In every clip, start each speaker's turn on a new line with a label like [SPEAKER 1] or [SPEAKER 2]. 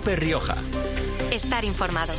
[SPEAKER 1] COPE Rioja.
[SPEAKER 2] Estar informado.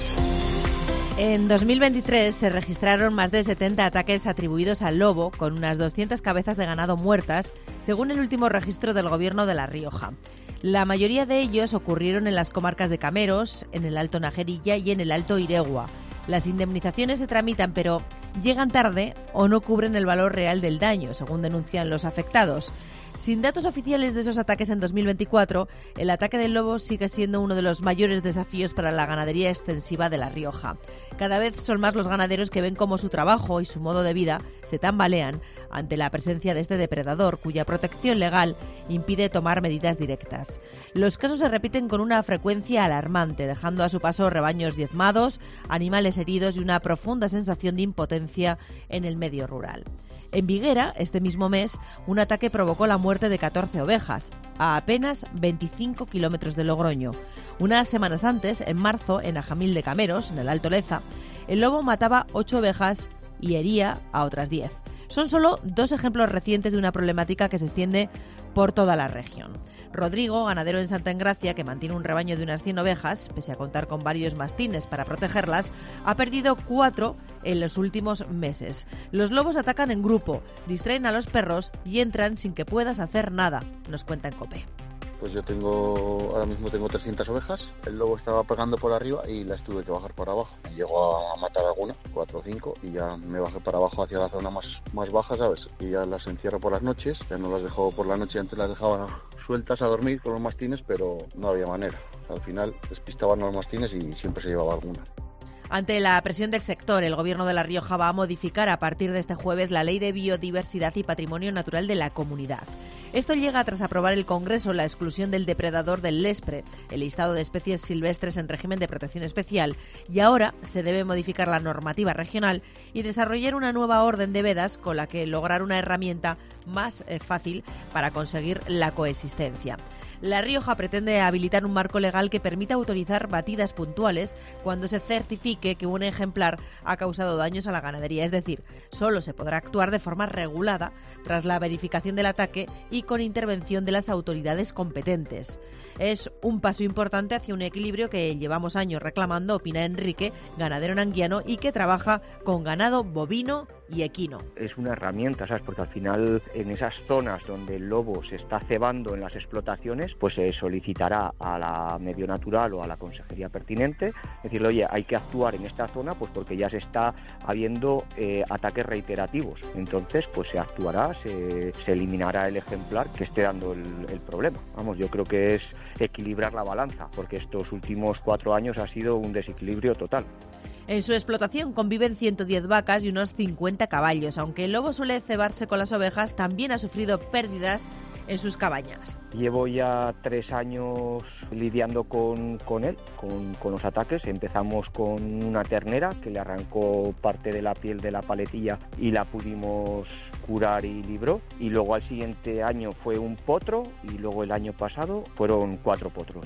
[SPEAKER 3] En 2023 se registraron más de 70 ataques atribuidos al lobo, con unas 200 cabezas de ganado muertas, según el último registro del Gobierno de La Rioja. La mayoría de ellos ocurrieron en las comarcas de Cameros, en el Alto Najerilla y en el Alto Iregua. Las indemnizaciones se tramitan, pero llegan tarde o no cubren el valor real del daño, según denuncian los afectados. Sin datos oficiales de esos ataques en 2024, el ataque del lobo sigue siendo uno de los mayores desafíos para la ganadería extensiva de La Rioja. Cada vez son más los ganaderos que ven cómo su trabajo y su modo de vida se tambalean ante la presencia de este depredador, cuya protección legal impide tomar medidas directas. Los casos se repiten con una frecuencia alarmante, dejando a su paso rebaños diezmados, animales heridos y una profunda sensación de impotencia en el medio rural. En Viguera, este mismo mes, un ataque provocó la muerte de 14 ovejas, a apenas 25 kilómetros de Logroño. Unas semanas antes, en marzo, en Ajamil de Cameros, en el Alto Leza, el lobo mataba 8 ovejas y hería a otras 10. Son solo 2 ejemplos recientes de una problemática que se extiende por toda la región. Rodrigo, ganadero en Santa Engracia, que mantiene un rebaño de unas 100 ovejas, pese a contar con varios mastines para protegerlas, ha perdido 4 en los últimos meses. Los lobos atacan en grupo, distraen a los perros y entran sin que puedas hacer nada, nos cuenta en COPE.
[SPEAKER 4] Pues yo ahora mismo tengo 300 ovejas, el lobo estaba pegando por arriba y las tuve que bajar por abajo. Y llegó a matar alguna, 4 o 5, y ya me bajé para abajo hacia la zona más baja, ¿sabes? Y ya las encierro por las noches, ya no las dejo por la noche, antes las dejaba sueltas a dormir con los mastines, pero no había manera. O sea, al final despistaban a los mastines y siempre se llevaba alguna.
[SPEAKER 3] Ante la presión del sector, el Gobierno de La Rioja va a modificar a partir de este jueves la Ley de Biodiversidad y Patrimonio Natural de la Comunidad. Esto llega tras aprobar el Congreso la exclusión del depredador del lespre, el listado de especies silvestres en régimen de protección especial, y ahora se debe modificar la normativa regional y desarrollar una nueva orden de vedas con la que lograr una herramienta más fácil para conseguir la coexistencia. La Rioja pretende habilitar un marco legal que permita autorizar batidas puntuales cuando se certifique que un ejemplar ha causado daños a la ganadería, es decir, solo se podrá actuar de forma regulada tras la verificación del ataque y con intervención de las autoridades competentes. Es un paso importante hacia un equilibrio que llevamos años reclamando, opina Enrique, ganadero nanguiano y que trabaja con ganado bovino y equino.
[SPEAKER 5] Es una herramienta, ¿sabes? Porque al final en esas zonas donde el lobo se está cebando en las explotaciones, pues se solicitará a la Medio Natural o a la consejería pertinente, decirle, oye, hay que actuar en esta zona pues porque ya se está habiendo ataques reiterativos. Entonces, pues se actuará, se eliminará el ejemplar que esté dando el problema. Vamos, yo creo que es equilibrar la balanza, porque estos últimos 4 años ha sido un desequilibrio total.
[SPEAKER 3] En su explotación conviven 110 vacas y unos 50 caballos. Aunque el lobo suele cebarse con las ovejas, también ha sufrido pérdidas en sus cabañas.
[SPEAKER 5] Llevo ya 3 años lidiando con él, con los ataques. Empezamos con una ternera que le arrancó parte de la piel de la paletilla y la pudimos curar y libró. Y luego al siguiente año fue un potro y luego el año pasado fueron 4 potros.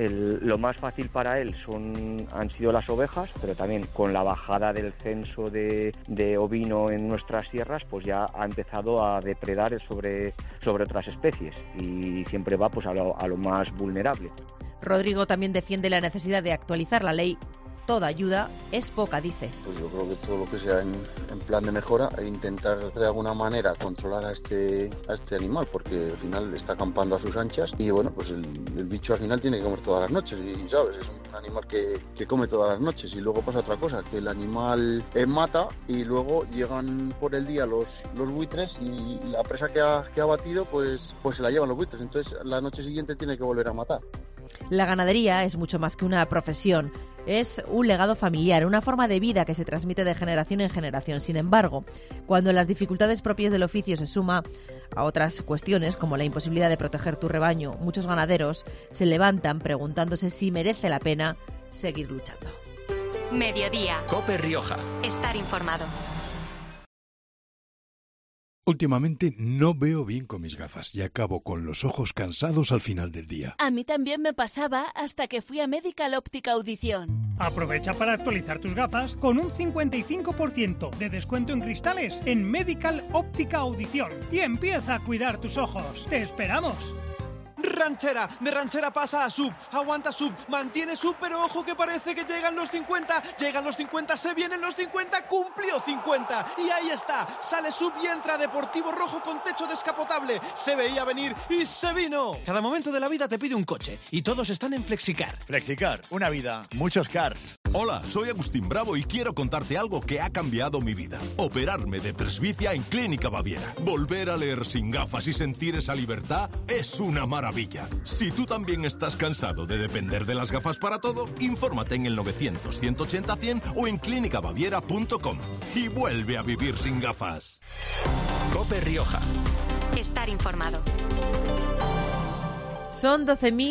[SPEAKER 5] Lo más fácil para él han sido las ovejas, pero también con la bajada del censo de ovino en nuestras sierras, pues ya ha empezado a depredar sobre otras especies y siempre va pues a lo más vulnerable.
[SPEAKER 3] Rodrigo también defiende la necesidad de actualizar la ley. Toda ayuda es poca, dice.
[SPEAKER 4] Pues yo creo que todo lo que sea en plan de mejora e intentar de alguna manera controlar a este animal, porque al final está acampando a sus anchas y bueno, pues el bicho al final tiene que comer todas las noches y sabes, es un animal que come todas las noches y luego pasa otra cosa, que el animal mata y luego llegan por el día los buitres y la presa que ha batido pues se la llevan los buitres, entonces la noche siguiente tiene que volver a matar.
[SPEAKER 3] La ganadería es mucho más que una profesión. Es un legado familiar, una forma de vida que se transmite de generación en generación. Sin embargo, cuando las dificultades propias del oficio se suma a otras cuestiones, como la imposibilidad de proteger tu rebaño, muchos ganaderos se levantan preguntándose si merece la pena seguir luchando.
[SPEAKER 2] Mediodía.
[SPEAKER 1] COPE Rioja.
[SPEAKER 2] Estar informado.
[SPEAKER 6] Últimamente no veo bien con mis gafas y acabo con los ojos cansados al final del día.
[SPEAKER 7] A mí también me pasaba hasta que fui a Medical Óptica Audición.
[SPEAKER 8] Aprovecha para actualizar tus gafas con un 55% de descuento en cristales en Medical Óptica Audición y empieza a cuidar tus ojos. ¡Te esperamos!
[SPEAKER 1] Ranchera, de Ranchera pasa a Sub, aguanta Sub, mantiene Sub, pero ojo que parece que llegan los 50, se vienen los 50, cumplió 50, y ahí está, sale Sub y entra Deportivo Rojo con techo descapotable, se veía venir y se vino. Cada momento de la vida te pide un coche, y todos están en Flexicar.
[SPEAKER 9] Flexicar, una vida, muchos cars.
[SPEAKER 10] Hola, soy Agustín Bravo y quiero contarte algo que ha cambiado mi vida. Operarme de presbicia en Clínica Baviera. Volver a leer sin gafas y sentir esa libertad es una maravilla. Si tú también estás cansado de depender de las gafas para todo, infórmate en el 900-180-100 o en clínicabaviera.com y vuelve a vivir sin gafas.
[SPEAKER 9] COPE Rioja.
[SPEAKER 2] Estar informado.
[SPEAKER 3] Son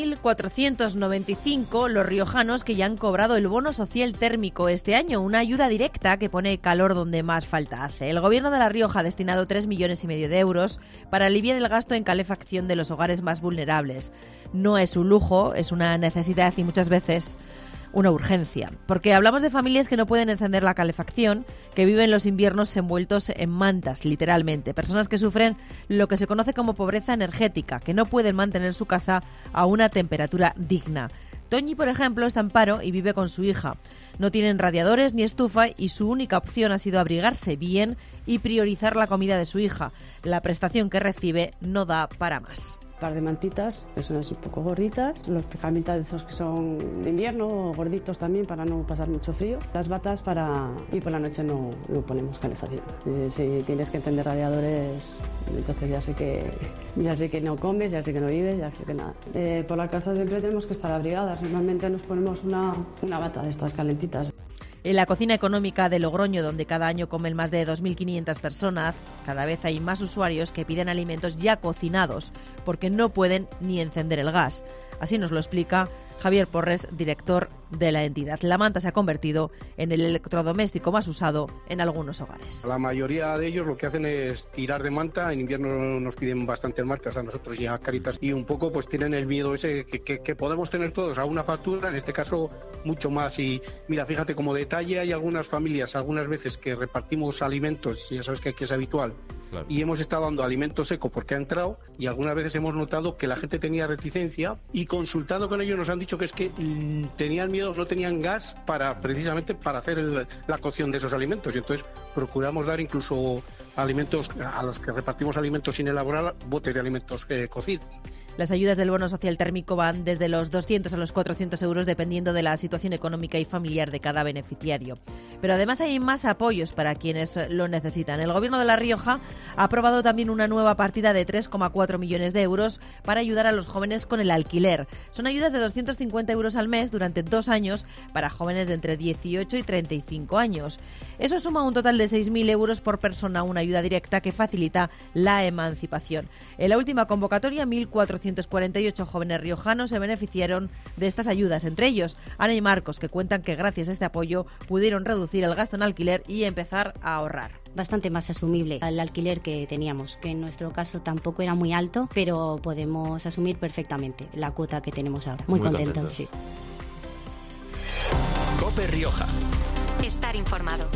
[SPEAKER 3] 12.495 los riojanos que ya han cobrado el bono social térmico este año, una ayuda directa que pone calor donde más falta hace. El Gobierno de La Rioja ha destinado 3,5 millones de euros para aliviar el gasto en calefacción de los hogares más vulnerables. No es un lujo, es una necesidad y muchas veces una urgencia, porque hablamos de familias que no pueden encender la calefacción, que viven los inviernos envueltos en mantas, literalmente, personas que sufren lo que se conoce como pobreza energética, que no pueden mantener su casa a una temperatura digna. Toñi, por ejemplo, está en paro y vive con su hija. No tienen radiadores ni estufa y su única opción ha sido abrigarse bien y priorizar la comida de su hija. La prestación que recibe no da para más.
[SPEAKER 11] Un par de mantitas, que son así un poco gorditas, los pijamitas de esos que son de invierno, gorditos también para no pasar mucho frío, las batas y por la noche no ponemos calefacción. Si tienes que encender radiadores, entonces ya sé que no comes, ya sé que no vives, ya sé que nada. Por la casa siempre tenemos que estar abrigadas, normalmente nos ponemos una bata de estas calentitas.
[SPEAKER 3] En la cocina económica de Logroño, donde cada año comen más de 2.500 personas, cada vez hay más usuarios que piden alimentos ya cocinados porque no pueden ni encender el gas. Así nos lo explica Javier Porres, director de la entidad. La manta se ha convertido en el electrodoméstico más usado en algunos hogares.
[SPEAKER 12] La mayoría de ellos lo que hacen es tirar de manta. En invierno nos piden bastantes mantas a nosotros y a Cáritas, y un poco pues tienen el miedo ese que podemos tener todos a una factura, en este caso mucho más. Y mira, fíjate, como detalle, hay algunas familias, algunas veces que repartimos alimentos, ya sabes que aquí es habitual, claro, y hemos estado dando alimento seco porque ha entrado, y algunas veces hemos notado que la gente tenía reticencia, y consultado con ellos nos han dicho que es que tenían miedo, no tenían gas precisamente para hacer la cocción de esos alimentos, y entonces procuramos dar incluso alimentos a los que repartimos alimentos sin elaborar, botes de alimentos cocidos.
[SPEAKER 3] Las ayudas del bono social térmico van desde los 200 a los 400 euros dependiendo de la situación económica y familiar de cada beneficiario. Pero además hay más apoyos para quienes lo necesitan. El Gobierno de La Rioja ha aprobado también una nueva partida de 3,4 millones de euros para ayudar a los jóvenes con el alquiler. Son ayudas de 250 euros al mes durante 2 años para jóvenes de entre 18 y 35 años. Eso suma un total de 6.000 euros por persona, una ayuda directa que facilita la emancipación. En la última convocatoria, 1.448 jóvenes riojanos se beneficiaron de estas ayudas, entre ellos Ana y Marcos, que cuentan que gracias a este apoyo pudieron reducir el gasto en alquiler y empezar a ahorrar.
[SPEAKER 13] Bastante más asumible al alquiler que teníamos, que en nuestro caso tampoco era muy alto, pero podemos asumir perfectamente la cuota que tenemos ahora. Muy contentos, sí.
[SPEAKER 9] COPE Rioja.
[SPEAKER 2] Estar informado.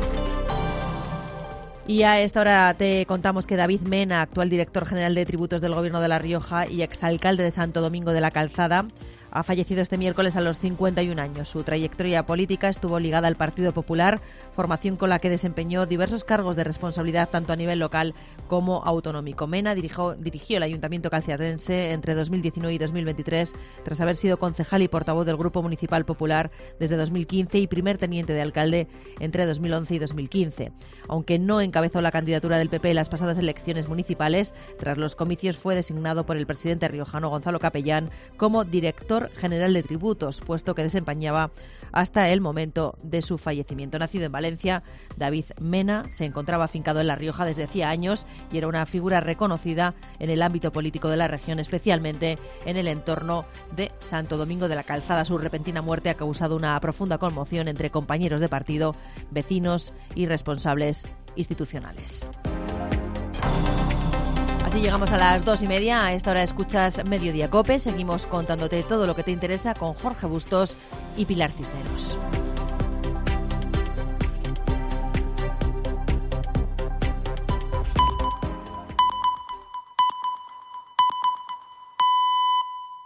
[SPEAKER 3] Y a esta hora te contamos que David Mena, actual director general de tributos del Gobierno de La Rioja y exalcalde de Santo Domingo de la Calzada, ha fallecido este miércoles a los 51 años. Su trayectoria política estuvo ligada al Partido Popular, formación con la que desempeñó diversos cargos de responsabilidad tanto a nivel local como autonómico. Mena dirigió el Ayuntamiento calciatense entre 2019 y 2023, tras haber sido concejal y portavoz del Grupo Municipal Popular desde 2015 y primer teniente de alcalde entre 2011 y 2015. Aunque no encabezó la candidatura del PP en las pasadas elecciones municipales, tras los comicios fue designado por el presidente riojano Gonzalo Capellán como director general de tributos, puesto que desempeñaba hasta el momento de su fallecimiento. Nacido en Valencia, David Mena se encontraba afincado en La Rioja desde hacía años y era una figura reconocida en el ámbito político de la región, especialmente en el entorno de Santo Domingo de la Calzada. Su repentina muerte ha causado una profunda conmoción entre compañeros de partido, vecinos y responsables institucionales. Así llegamos a las 2:30. A esta hora escuchas Mediodía COPE. Seguimos contándote todo lo que te interesa con Jorge Bustos y Pilar Cisneros.